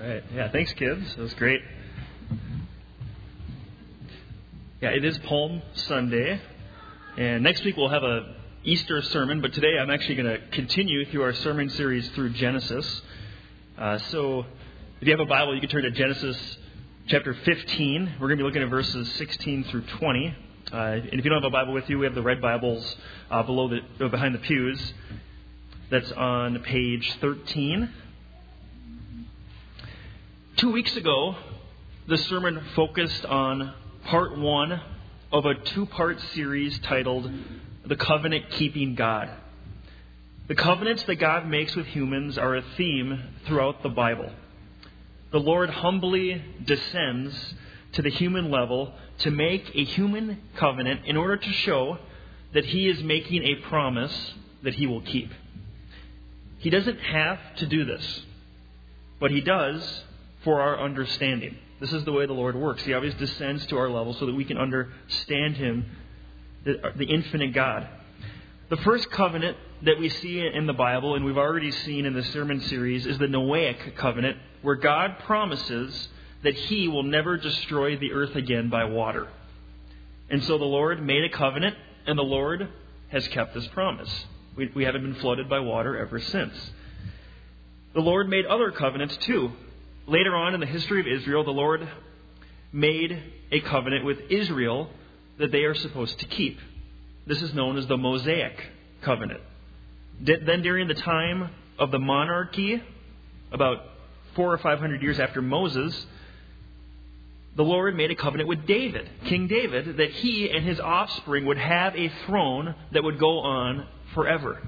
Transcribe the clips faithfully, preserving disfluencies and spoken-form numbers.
right. Yeah, thanks, kids. That was great. Yeah, it is Palm Sunday. And next week we'll have a Easter sermon. But today I'm actually going to continue through our sermon series through Genesis. Uh, so if you have a Bible, you can turn to Genesis chapter fifteen. We're going to be looking at verses sixteen through twenty. Uh, and if you don't have a Bible with you, we have the red Bibles uh, below the uh, behind the pews. That's on page thirteen. Two weeks ago, the sermon focused on part one of a two-part series titled The Covenant-Keeping God. The covenants that God makes with humans are a theme throughout the Bible. The Lord humbly descends to the human level to make a human covenant in order to show that He is making a promise that He will keep. He doesn't have to do this, but He does for our understanding. This is the way the Lord works. He always descends to our level so that we can understand Him, the, the infinite God. The first covenant that we see in the Bible, and we've already seen in the sermon series, is the Noahic covenant, where God promises that He will never destroy the earth again by water. And so the Lord made a covenant, and the Lord has kept His promise. We, we haven't been flooded by water ever since. The Lord made other covenants too. Later on in the history of Israel, the Lord made a covenant with Israel that they are supposed to keep. This is known as the Mosaic covenant. Then during the time of the monarchy, about four or five hundred years after Moses, the Lord made a covenant with David, King David, that he and his offspring would have a throne that would go on forever.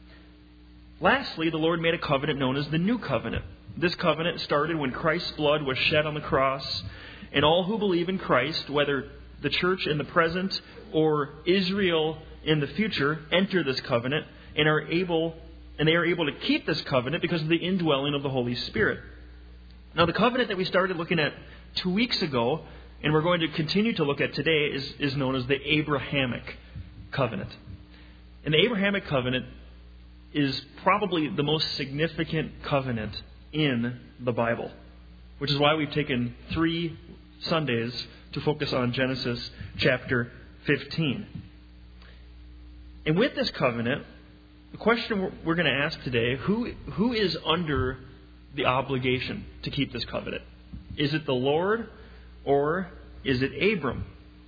Lastly, the Lord made a covenant known as the New Covenant. This covenant started when Christ's blood was shed on the cross, and all who believe in Christ, whether the church in the present or Israel in the future, enter this covenant and are able and they are able to keep this covenant because of the indwelling of the Holy Spirit. Now, the covenant that we started looking at two weeks ago, and we're going to continue to look at today, is, is known as the Abrahamic covenant. And the Abrahamic covenant is probably the most significant covenant in the Bible, which is why we've taken three Sundays to focus on Genesis chapter fifteen. And with this covenant, the question we're going to ask today, who who is under the obligation to keep this covenant? Is it the Lord or is it Abram?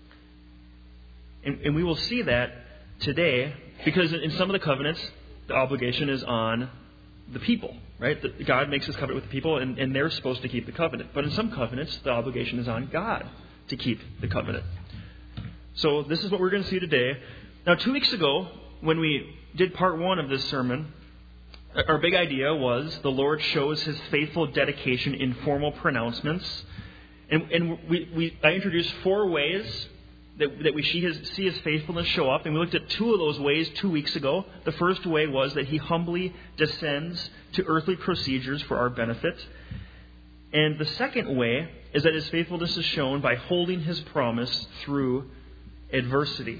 And, and we will see that today, because in some of the covenants, the obligation is on the people, right? The, God makes His covenant with the people, and, and they're supposed to keep the covenant. But in some covenants, the obligation is on God to keep the covenant. So this is what we're going to see today. Now, two weeks ago, when we did part one of this sermon, our big idea was the Lord shows His faithful dedication in formal pronouncements. And, and we, we I introduced four ways that, that we see his, see his faithfulness show up. And we looked at two of those ways two weeks ago. The first way was that He humbly descends to earthly procedures for our benefit. And the second way is that His faithfulness is shown by holding His promise through adversity.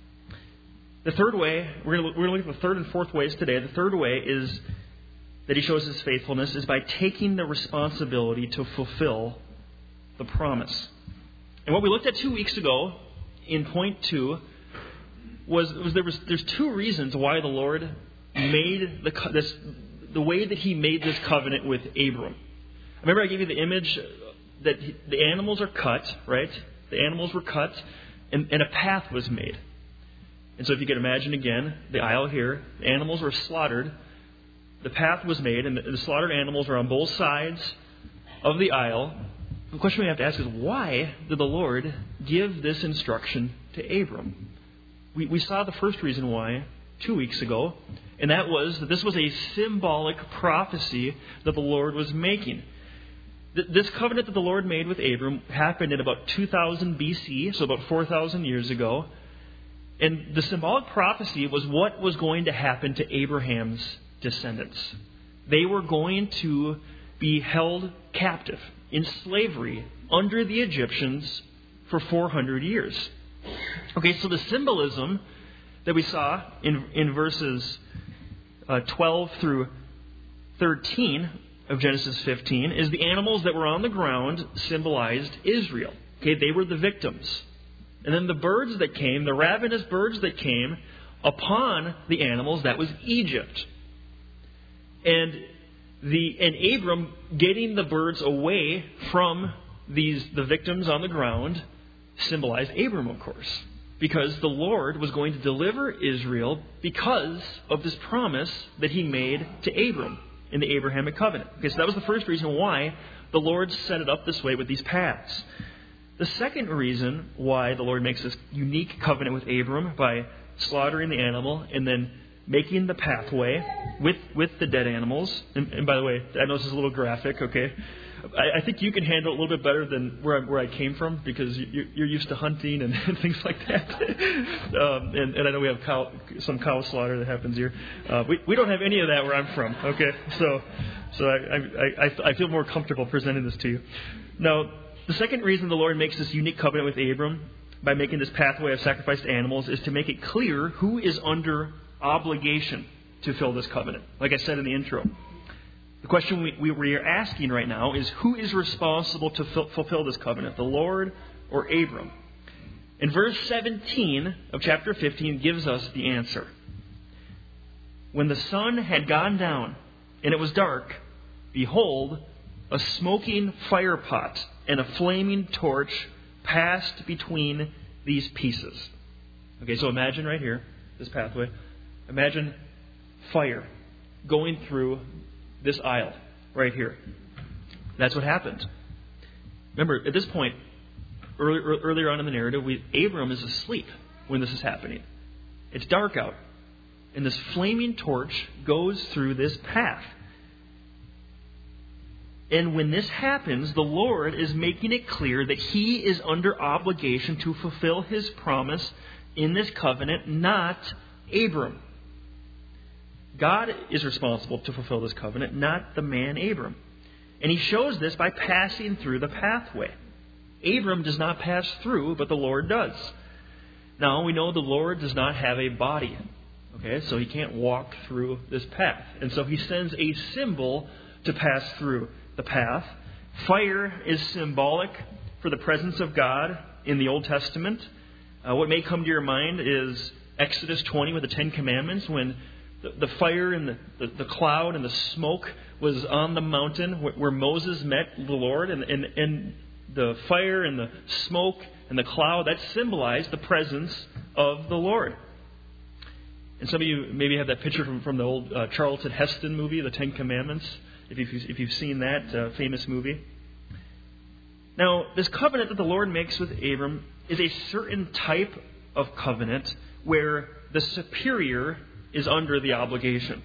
The third way, we're going to we're going to look at the third and fourth ways today. The third way is that He shows His faithfulness is by taking the responsibility to fulfill the promise. And what we looked at two weeks ago in point two was, was there was there's two reasons why the Lord made the this the way that He made this covenant with Abram. Remember, I gave you the image that the animals are cut, right? The animals were cut, and, and a path was made. And so if you can imagine again, the aisle here, the animals were slaughtered, the path was made, and the, the slaughtered animals are on both sides of the aisle. The question we have to ask is, why did the Lord give this instruction to Abram? We, we saw the first reason why two weeks ago, and that was that this was a symbolic prophecy that the Lord was making. This covenant that the Lord made with Abram happened in about two thousand B C, so about four thousand years ago. And the symbolic prophecy was what was going to happen to Abraham's descendants. They were going to be held captive in slavery under the Egyptians for four hundred years. Okay, so the symbolism that we saw in, in verses uh, twelve through thirteen of Genesis fifteen is the animals that were on the ground symbolized Israel. Okay, they were the victims. And then the birds that came, the ravenous birds that came upon the animals, that was Egypt. And the and Abram getting the birds away from these the victims on the ground symbolized Abram, of course, because the Lord was going to deliver Israel because of this promise that He made to Abram in the Abrahamic covenant. Okay, so that was the first reason why the Lord set it up this way with these paths. The second reason why the Lord makes this unique covenant with Abram by slaughtering the animal and then making the pathway with, with the dead animals. And, and by the way, I know this is a little graphic, okay? I, I think you can handle it a little bit better than where I, where I came from because you, you're used to hunting and, and things like that. um, and, and I know we have cow, some cow slaughter that happens here. Uh, we, we don't have any of that where I'm from, okay? So so I, I, I, I feel more comfortable presenting this to you. Now, the second reason the Lord makes this unique covenant with Abram by making this pathway of sacrificed animals is to make it clear who is under obligation to fill this covenant. Like I said in the intro. The question we, we, we are asking right now is who is responsible to fill, fulfill this covenant, the Lord or Abram? And verse seventeen of chapter fifteen gives us the answer. When the sun had gone down and it was dark, behold, a smoking fire pot and a flaming torch passed between these pieces. Okay, so imagine right here, this pathway. Imagine fire going through this aisle right here. That's what happened. Remember, at this point, early, earlier on in the narrative, we, Abram is asleep when this is happening. It's dark out. And this flaming torch goes through this path. And when this happens, the Lord is making it clear that He is under obligation to fulfill His promise in this covenant, not Abram. God is responsible to fulfill this covenant, not the man Abram. And He shows this by passing through the pathway. Abram does not pass through, but the Lord does. Now, we know the Lord does not have a body. Okay, so He can't walk through this path. And so He sends a symbol to pass through the path. Fire is symbolic for the presence of God in the Old Testament. Uh, what may come to your mind is Exodus twenty with the Ten Commandments, when the, the fire and the, the, the cloud and the smoke was on the mountain where, where Moses met the Lord, and, and, and the fire and the smoke and the cloud, that symbolized the presence of the Lord. And some of you maybe have that picture from, from the old uh, Charlton Heston movie, The Ten Commandments, if you've, if you've seen that uh, famous movie. Now, this covenant that the Lord makes with Abram is a certain type of covenant where the superior is under the obligation.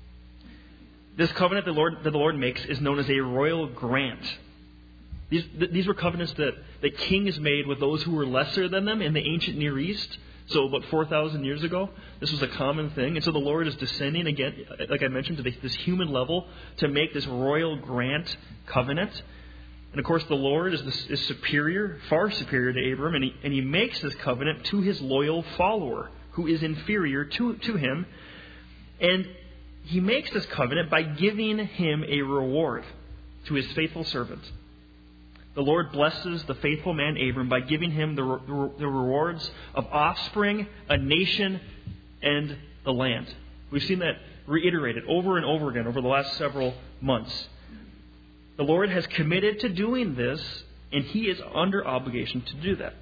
This covenant the Lord, that the Lord makes is known as a royal grant. These, these were covenants that, that kings made with those who were lesser than them in the ancient Near East. So about four thousand years ago, this was a common thing. And so the Lord is descending again, like I mentioned, to this human level to make this royal grant covenant. And of course, the Lord is, this, is superior, far superior to Abram. And he, and he makes this covenant to His loyal follower, who is inferior to, to him. And He makes this covenant by giving him a reward to His faithful servant. The Lord blesses the faithful man Abram by giving him the, re- the rewards of offspring, a nation, and the land. We've seen that reiterated over and over again over the last several months. The Lord has committed to doing this, and He is under obligation to do that.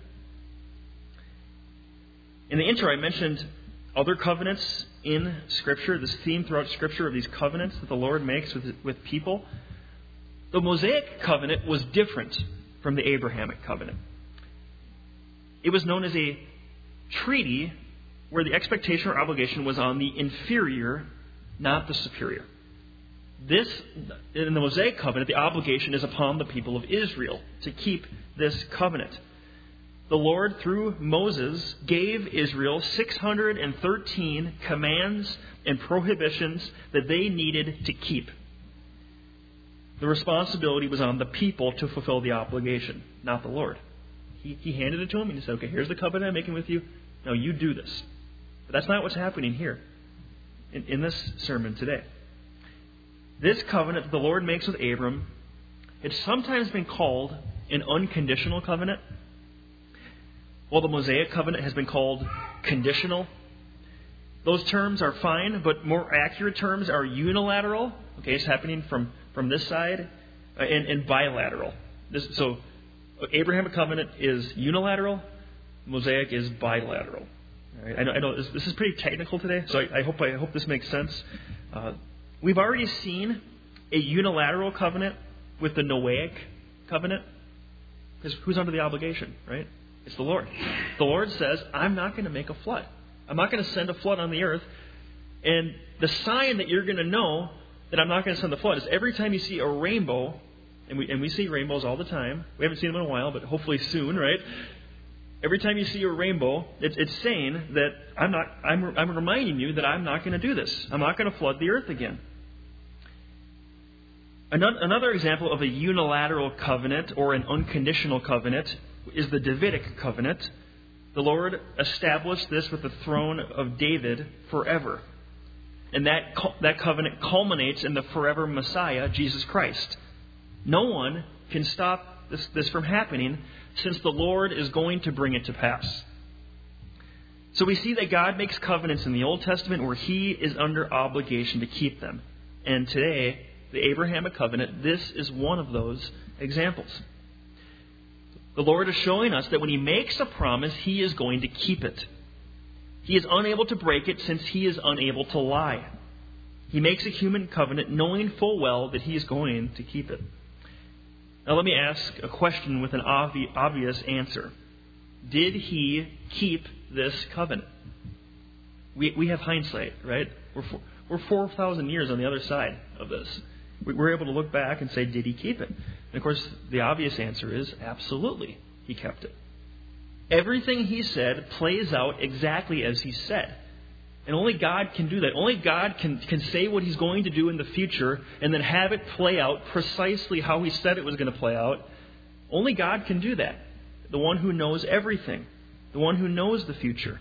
In the intro, I mentioned other covenants in Scripture, this theme throughout Scripture of these covenants that the Lord makes with, with people. The Mosaic covenant was different from the Abrahamic covenant. It was known as a treaty where the expectation or obligation was on the inferior, not the superior. This, in the Mosaic covenant, the obligation is upon the people of Israel to keep this covenant. The Lord, through Moses, gave Israel six hundred thirteen commands and prohibitions that they needed to keep. The responsibility was on the people to fulfill the obligation, not the Lord. He, he handed it to them and He said, okay, here's the covenant I'm making with you. Now you do this. But that's not what's happening here in, in this sermon today. This covenant that the Lord makes with Abram, it's sometimes been called an unconditional covenant, while the Mosaic covenant has been called conditional. Those terms are fine, but more accurate terms are unilateral. Okay, it's happening from, from this side, uh, and, and bilateral. This, so, Abrahamic covenant is unilateral, Mosaic is bilateral. All right, I know, I know this, this is pretty technical today, so I, I hope I hope this makes sense. Uh, we've already seen a unilateral covenant with the Noahic covenant, because who's under the obligation, right? It's the Lord. The Lord says, I'm not going to make a flood. I'm not going to send a flood on the earth. And the sign that you're going to know that I'm not going to send the flood is every time you see a rainbow, and we and we see rainbows all the time. We haven't seen them in a while, but hopefully soon, right? Every time you see a rainbow, it, it's saying that I'm not. I'm I'm reminding you that I'm not going to do this. I'm not going to flood the earth again. Another, another example of a unilateral covenant or an unconditional covenant is the Davidic covenant. The Lord established this with the throne of David forever. And that that covenant culminates in the forever Messiah, Jesus Christ. No one can stop this, this from happening, since the Lord is going to bring it to pass. So we see that God makes covenants in the Old Testament where He is under obligation to keep them. And today, the Abrahamic covenant, this is one of those examples. The Lord is showing us that when He makes a promise, He is going to keep it. He is unable to break it since He is unable to lie. He makes a human covenant knowing full well that He is going to keep it. Now let me ask a question with an obvi- obvious answer. Did He keep this covenant? We we have hindsight, right? We're four, we're four thousand years on the other side of this. We're able to look back and say, did He keep it? And of course, the obvious answer is absolutely, He kept it. Everything He said plays out exactly as He said. And only God can do that. Only God can, can say what He's going to do in the future and then have it play out precisely how He said it was going to play out. Only God can do that. The one who knows everything. The one who knows the future.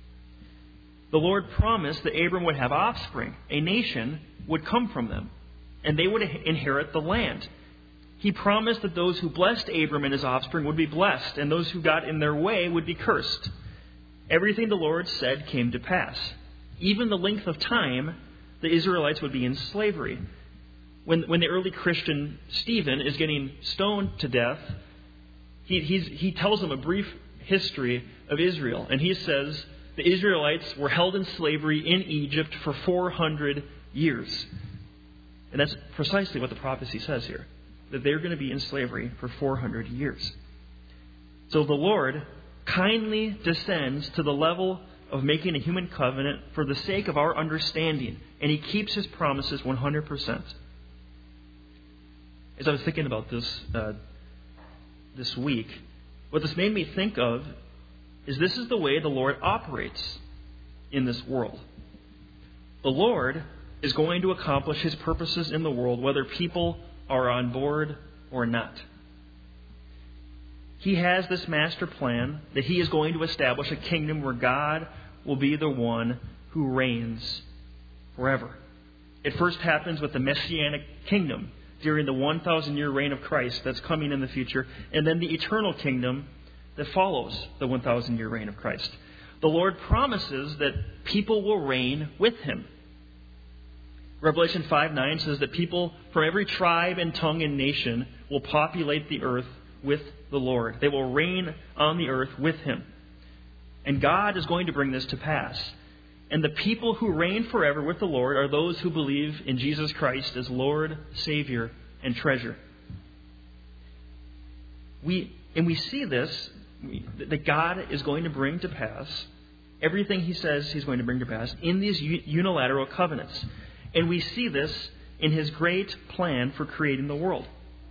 The Lord promised that Abram would have offspring. A nation would come from them. And they would inherit the land. He promised that those who blessed Abram and his offspring would be blessed, and those who got in their way would be cursed. Everything the Lord said came to pass. Even the length of time the Israelites would be in slavery. When, when the early Christian Stephen is getting stoned to death, he, he's, he tells them a brief history of Israel. And he says the Israelites were held in slavery in Egypt for four hundred years. And that's precisely what the prophecy says here, that they're going to be in slavery for four hundred years. So the Lord kindly descends to the level of making a human covenant for the sake of our understanding, and He keeps His promises one hundred percent. As I was thinking about this uh, this week, what this made me think of is this is the way the Lord operates in this world. The Lord is going to accomplish His purposes in the world, whether people are on board or not. He has this master plan that He is going to establish a kingdom where God will be the one who reigns forever. It first happens with the Messianic kingdom during the one thousand year reign of Christ that's coming in the future, and then the eternal kingdom that follows the one thousand year reign of Christ. The Lord promises that people will reign with Him. Revelation five nine says that people from every tribe and tongue and nation will populate the earth with the Lord. They will reign on the earth with Him. And God is going to bring this to pass. And the people who reign forever with the Lord are those who believe in Jesus Christ as Lord, Savior, and treasure. We and we see this, that God is going to bring to pass everything He says He's going to bring to pass in these unilateral covenants. And we see this in His great plan for creating the world.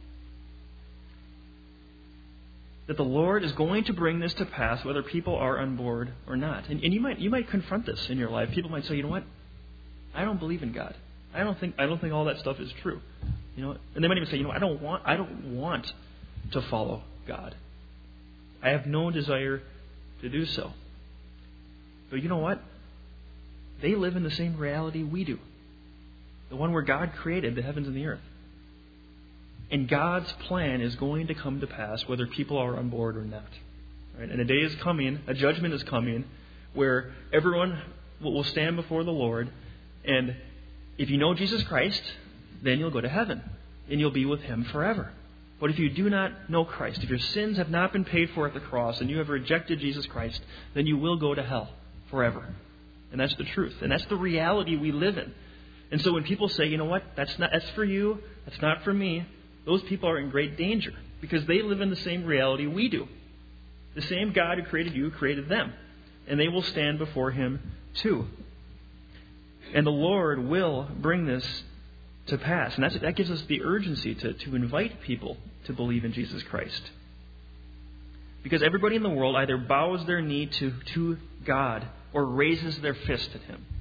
That the Lord is going to bring this to pass whether people are on board or not. And, and you might you might confront this in your life. People might say, you know what? I don't believe in God. I don't think I don't think all that stuff is true. You know, and they might even say, you know, I don't want I don't want to follow God. I have no desire to do so. But you know what? They live in the same reality we do. the one where God created the heavens and the earth. And God's plan is going to come to pass whether people are on board or not. Right? And a day is coming, a judgment is coming, where everyone will stand before the Lord. And if you know Jesus Christ, then you'll go to heaven. And you'll be with Him forever. But if you do not know Christ, if your sins have not been paid for at the cross, and you have rejected Jesus Christ, then you will go to hell forever. And that's the truth. And that's the reality we live in. And so when people say, you know what, that's not that's for you, that's not for me, those people are in great danger because they live in the same reality we do. The same God who created you created them. And they will stand before Him too. And the Lord will bring this to pass. And that's, that gives us the urgency to, to invite people to believe in Jesus Christ. Because everybody in the world either bows their knee to, to God or raises their fist at Him.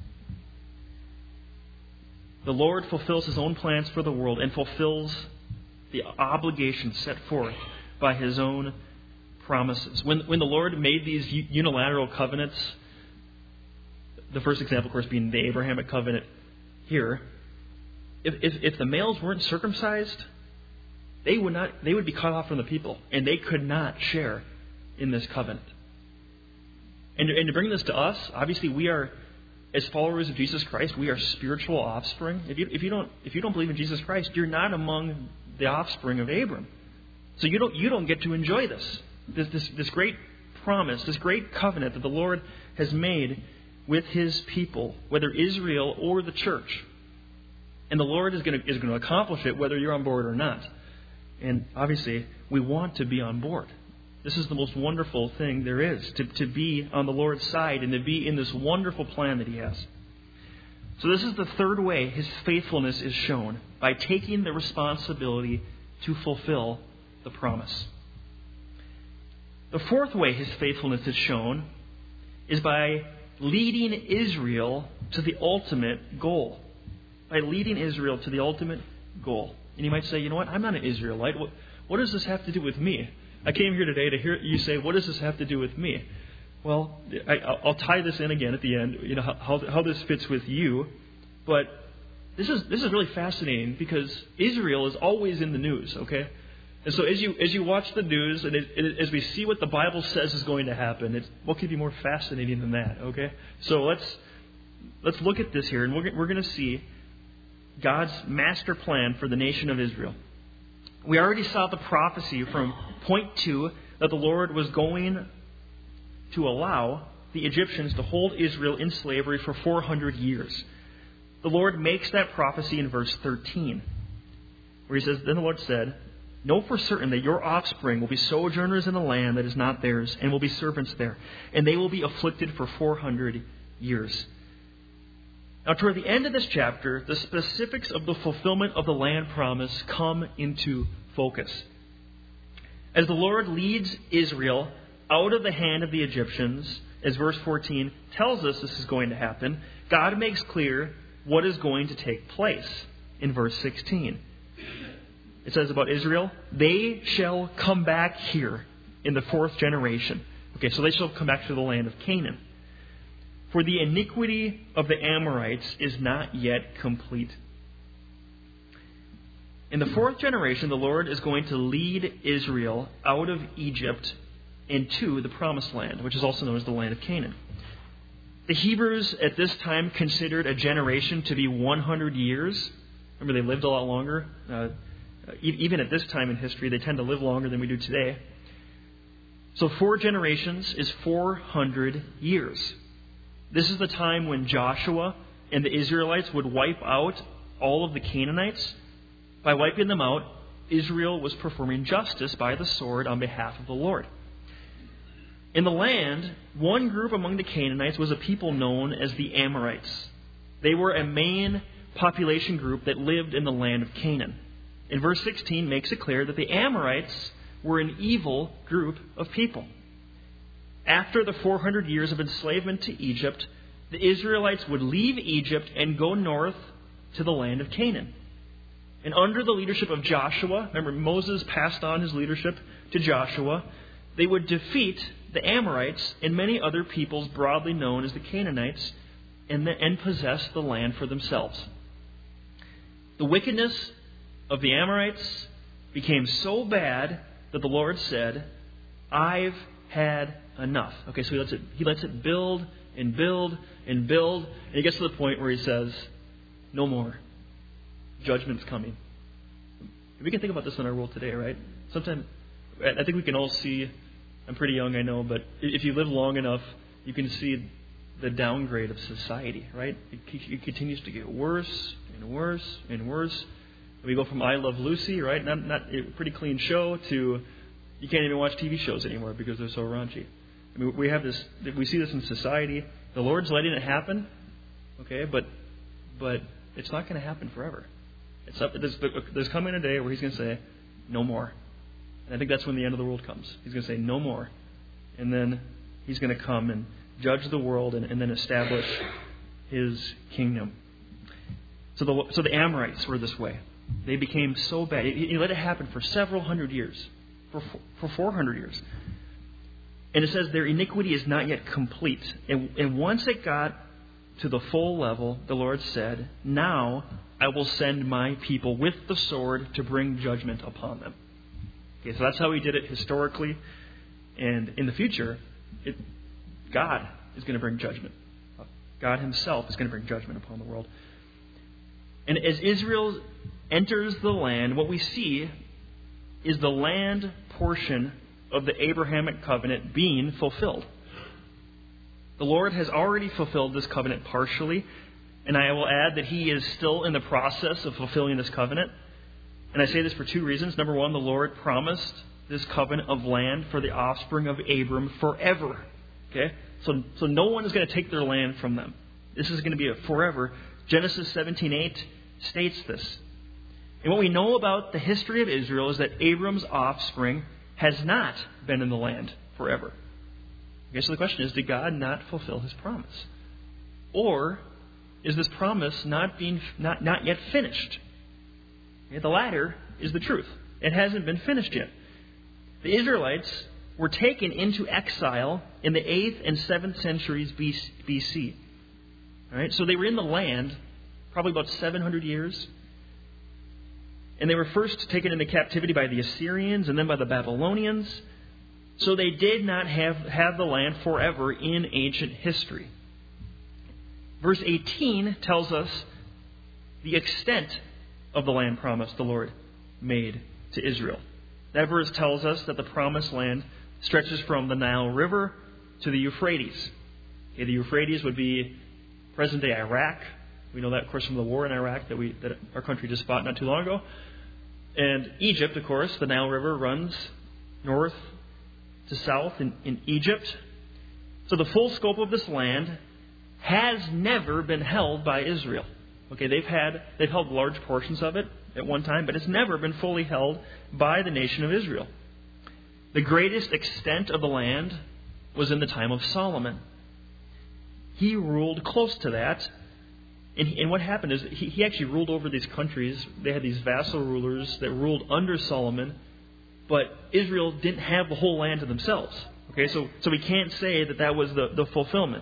The Lord fulfills His own plans for the world and fulfills the obligations set forth by His own promises. When, when the Lord made these unilateral covenants, the first example, of course, being the Abrahamic covenant here, if, if, if the males weren't circumcised, they would not they would be cut off from the people, and they could not share in this covenant. And, and to bring this to us, obviously we are, as followers of Jesus Christ, we are spiritual offspring. If you, if you don't if you don't believe in Jesus Christ, you're not among the offspring of Abram. So you don't you don't get to enjoy this. This this, this great promise, this great covenant that the Lord has made with His people, whether Israel or the church. And the Lord is going to is going to accomplish it whether you're on board or not. And obviously, we want to be on board. This is the most wonderful thing there is, to, to be on the Lord's side and to be in this wonderful plan that He has. So this is the third way His faithfulness is shown, by taking the responsibility to fulfill the promise. The fourth way His faithfulness is shown is by leading Israel to the ultimate goal. By leading Israel to the ultimate goal. And you might say, you know what, I'm not an Israelite. What, what does this have to do with me? I came here today to hear you say, what does this have to do with me? Well, I, I'll tie this in again at the end, you know, how, how this fits with you. But this is this is really fascinating because Israel is always in the news, okay? And so as you as you watch the news and it, it, as we see what the Bible says is going to happen, it's, what could be more fascinating than that, okay? So let's let's look at this here, and we're, we're going to see God's master plan for the nation of Israel. We already saw the prophecy from point two that the Lord was going to allow the Egyptians to hold Israel in slavery for four hundred years. The Lord makes that prophecy in verse thirteen, where He says, "Then the Lord said, know for certain that your offspring will be sojourners in a land that is not theirs, and will be servants there, and they will be afflicted for four hundred years." Now, toward the end of this chapter, the specifics of the fulfillment of the land promise come into focus. As the Lord leads Israel out of the hand of the Egyptians, as verse fourteen tells us this is going to happen, God makes clear what is going to take place in verse sixteen. It says about Israel, they shall come back here in the fourth generation. Okay, so they shall come back to the land of Canaan. For the iniquity of the Amorites is not yet complete. In the fourth generation, the Lord is going to lead Israel out of Egypt into the Promised Land, which is also known as the land of Canaan. The Hebrews at this time considered a generation to be one hundred years. Remember, they lived a lot longer. Uh, even at this time in history, they tend to live longer than we do today. So four generations is four hundred years. This is the time when Joshua and the Israelites would wipe out all of the Canaanites. By wiping them out, Israel was performing justice by the sword on behalf of the Lord. In the land, one group among the Canaanites was a people known as the Amorites. They were a main population group that lived in the land of Canaan. And verse sixteen makes it clear that the Amorites were an evil group of people. After the four hundred years of enslavement to Egypt, the Israelites would leave Egypt and go north to the land of Canaan. And under the leadership of Joshua, remember Moses passed on his leadership to Joshua, they would defeat the Amorites and many other peoples broadly known as the Canaanites and, the, and possess the land for themselves. The wickedness of the Amorites became so bad that the Lord said, I've had enough. Okay, so he lets it, he lets it build and build and build. And he gets to the point where he says, no more. Judgment's coming. We can think about this in our world today, right? Sometimes, I think we can all see, I'm pretty young, I know, but if you live long enough, you can see the downgrade of society, right? It, it continues to get worse and worse and worse. We go from I Love Lucy, right? Not, not a pretty clean show, to you can't even watch T V shows anymore because they're so raunchy. I mean, we have this, we see this in society. The Lord's letting it happen, okay, but but it's not going to happen forever. It's up. There's, there's coming a day where He's going to say, no more. And I think that's when the end of the world comes. He's going to say, no more. And then He's going to come and judge the world and, and then establish His kingdom. So the, so the Amorites were this way. They became so bad. He, he let it happen for several hundred years. For, for four hundred years. And it says their iniquity is not yet complete. And, and once it got to the full level, the Lord said, now I will send my people with the sword to bring judgment upon them. Okay, so that's how He did it historically. And in the future, it, God is going to bring judgment. God Himself is going to bring judgment upon the world. And as Israel enters the land, what we see is the land portion of the Abrahamic covenant being fulfilled. The Lord has already fulfilled this covenant partially, and I will add that He is still in the process of fulfilling this covenant. And I say this for two reasons. Number one, the Lord promised this covenant of land for the offspring of Abram forever. Okay? So, so no one is going to take their land from them. This is going to be a forever. Genesis seventeen eight states this. And what we know about the history of Israel is that Abram's offspring has not been in the land forever. Okay, so the question is, did God not fulfill His promise? Or is this promise not being not, not yet finished? Okay, the latter is the truth. It hasn't been finished yet. The Israelites were taken into exile in the eighth and seventh centuries B C. All right, so they were in the land probably about seven hundred years. And they were first taken into captivity by the Assyrians and then by the Babylonians. So they did not have, have the land forever in ancient history. Verse eighteen tells us the extent of the land promise the Lord made to Israel. That verse tells us that the promised land stretches from the Nile River to the Euphrates. Okay, the Euphrates would be present-day Iraq. We know that, of course, from the war in Iraq that we that our country just fought not too long ago. And Egypt, of course, the Nile River runs north to south in, in Egypt. So the full scope of this land has never been held by Israel. Okay, they've had they've held large portions of it at one time, but it's never been fully held by the nation of Israel. The greatest extent of the land was in the time of Solomon. He ruled close to that. And, and what happened is he, he actually ruled over these countries. They had these vassal rulers that ruled under Solomon, but Israel didn't have the whole land to themselves. Okay, so, so we can't say that that was the, the fulfillment.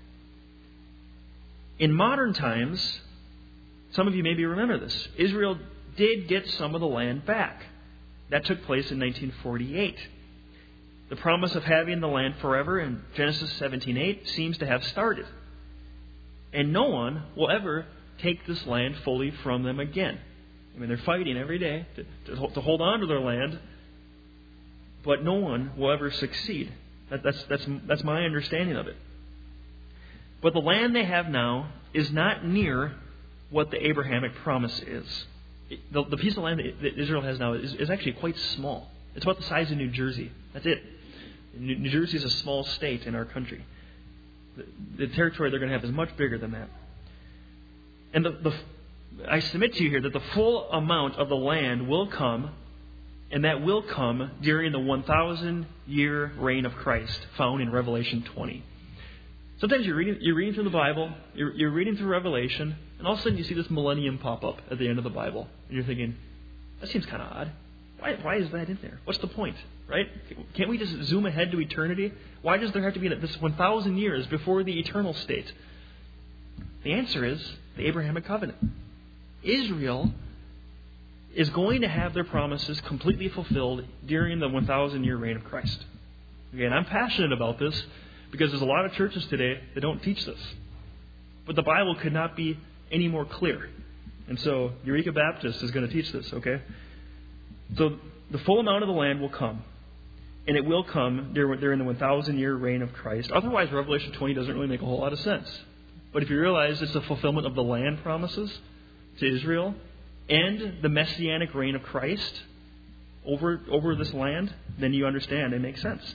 In modern times, some of you maybe remember this, Israel did get some of the land back. That took place in nineteen forty-eight. The promise of having the land forever in Genesis seventeen eight seems to have started. And no one will ever take this land fully from them again. I mean, they're fighting every day to, to, to hold on to their land, but no one will ever succeed. That, that's, that's, that's my understanding of it. But the land they have now is not near what the Abrahamic promise is. It, the, the piece of land that, that Israel has now is, is actually quite small. It's about the size of New Jersey. That's it. New, New Jersey is a small state in our country. The territory they're going to have is much bigger than that. And the, the, I submit to you here that the full amount of the land will come, and that will come during the one thousand year reign of Christ found in Revelation twenty. Sometimes you're reading, you're reading through the Bible, you're, you're reading through Revelation, and all of a sudden you see this millennium pop up at the end of the Bible. And you're thinking, that seems kind of odd. Why, why is that in there? What's the point? Right? Can't we just zoom ahead to eternity? Why does there have to be this one thousand years before the eternal state? The answer is the Abrahamic covenant. Israel is going to have their promises completely fulfilled during the one thousand year reign of Christ. Okay, and I'm passionate about this because there's a lot of churches today that don't teach this. But the Bible could not be any more clear. And so Eureka Baptist is going to teach this, okay? So the full amount of the land will come. And it will come during the one thousand year reign of Christ. Otherwise, Revelation twenty doesn't really make a whole lot of sense. But if you realize it's the fulfillment of the land promises to Israel and the messianic reign of Christ over, over this land, then you understand it makes sense.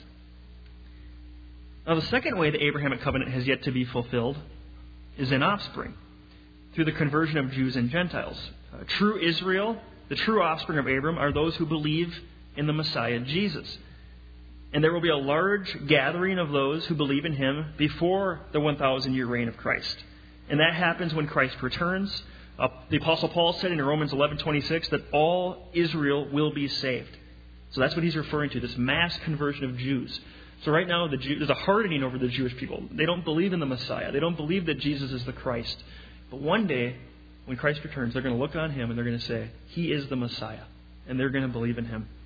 Now, the second way the Abrahamic covenant has yet to be fulfilled is in offspring, through the conversion of Jews and Gentiles. Uh, true Israel, the true offspring of Abram, are those who believe in the Messiah, Jesus. And there will be a large gathering of those who believe in Him before the one thousand year reign of Christ. And that happens when Christ returns. Uh, the Apostle Paul said in Romans eleven twenty-six that all Israel will be saved. So that's what he's referring to, this mass conversion of Jews. So right now the Jew, there's a hardening over the Jewish people. They don't believe in the Messiah. They don't believe that Jesus is the Christ. But one day, when Christ returns, they're going to look on Him and they're going to say, He is the Messiah. And they're going to believe in Him.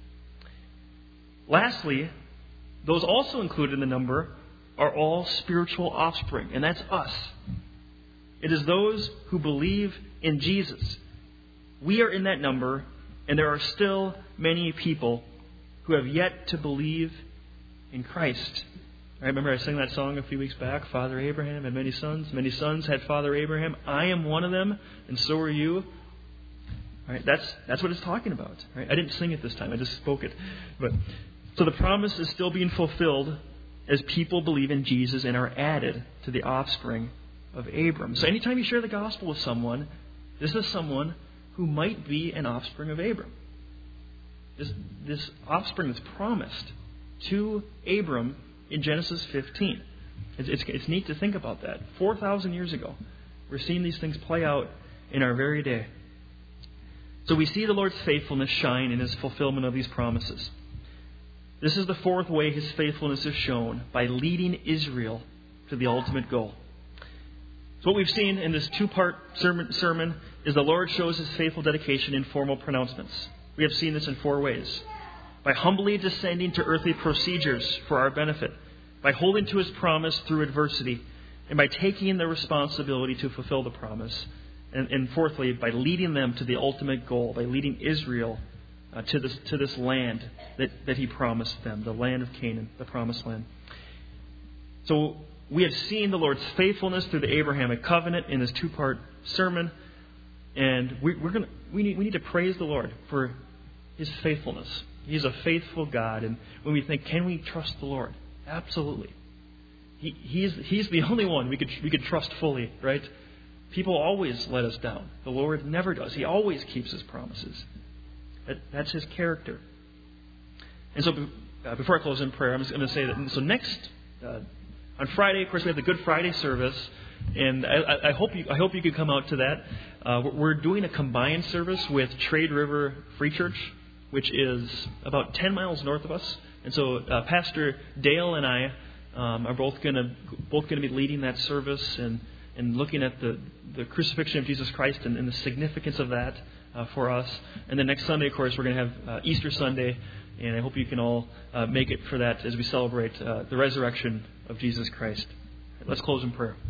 Lastly, those also included in the number are all spiritual offspring. And that's us. It is those who believe in Jesus. We are in that number, and there are still many people who have yet to believe in Christ. I remember I sang that song a few weeks back, Father Abraham had many sons. Many sons had Father Abraham. I am one of them, and so are you. All right, that's that's what it's talking about. Right? I didn't sing it this time. I just spoke it. But so the promise is still being fulfilled as people believe in Jesus and are added to the offspring of Abram. So anytime you share the gospel with someone, this is someone who might be an offspring of Abram. This, this offspring is promised to Abram in Genesis fifteen. It's, it's, it's neat to think about that. four thousand years ago, we're seeing these things play out in our very day. So we see the Lord's faithfulness shine in His fulfillment of these promises. This is the fourth way His faithfulness is shown, by leading Israel to the ultimate goal. So what we've seen in this two-part sermon, sermon is the Lord shows His faithful dedication in formal pronouncements. We have seen this in four ways. By humbly descending to earthly procedures for our benefit, by holding to His promise through adversity, and by taking the responsibility to fulfill the promise. And, and fourthly, by leading them to the ultimate goal, by leading Israel uh, to this to this land that, that He promised them, the land of Canaan, the promised land. So we have seen the Lord's faithfulness through the Abrahamic covenant in this two-part sermon, and we, we're going we need we need to praise the Lord for His faithfulness. He's a faithful God, and when we think, can we trust the Lord? Absolutely. He, he's He's the only one we could we could trust fully, right? People always let us down. The Lord never does. He always keeps His promises. That, that's His character. And so, uh, before I close in prayer, I'm just going to say that. So next. Uh, On Friday, of course, we have the Good Friday service, and I, I hope you I hope you could come out to that. Uh, we're doing a combined service with Trade River Free Church, which is about ten miles north of us. And so uh, Pastor Dale and I um, are both going to both going to be leading that service and, and looking at the, the crucifixion of Jesus Christ and, and the significance of that uh, for us. And then next Sunday, of course, we're going to have uh, Easter Sunday, and I hope you can all uh, make it for that as we celebrate uh, the resurrection of Jesus Christ. Let's close in prayer.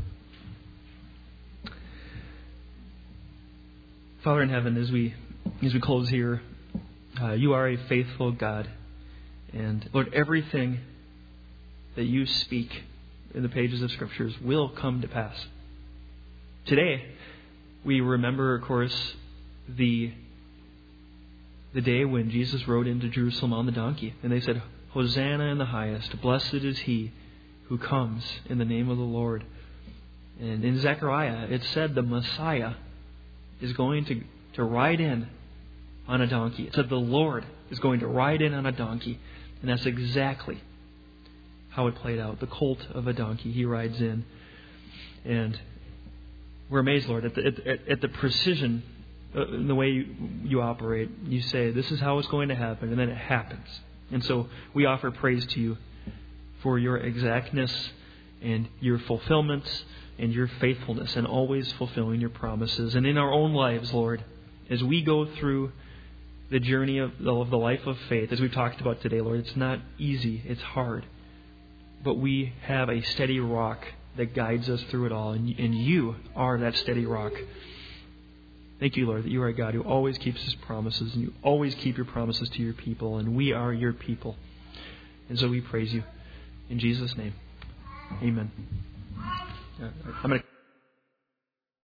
Father in heaven, as we as we close here, uh, You are a faithful God, and Lord, everything that You speak in the pages of Scriptures will come to pass. Today, we remember, of course, the the day when Jesus rode into Jerusalem on the donkey, and they said, "Hosanna in the highest! Blessed is He who comes in the name of the Lord." And in Zechariah, it said the Messiah is going to, to ride in on a donkey. It said the Lord is going to ride in on a donkey. And that's exactly how it played out. The colt of a donkey, He rides in. And we're amazed, Lord, at the, at, at the precision uh, in the way you, you operate. You say, this is how it's going to happen, and then it happens. And so we offer praise to You for Your exactness and Your fulfillment and your faithfulness and always fulfilling your promises. And in our own lives, Lord, as we go through the journey of the, of the life of faith, as we've talked about today, Lord, it's not easy. It's hard. But we have a steady rock that guides us through it all. And, and you are that steady rock. Thank you, Lord, that you are a God who always keeps His promises. And you always keep your promises to your people. And we are your people. And so we praise you. In Jesus' name, amen. I'm going to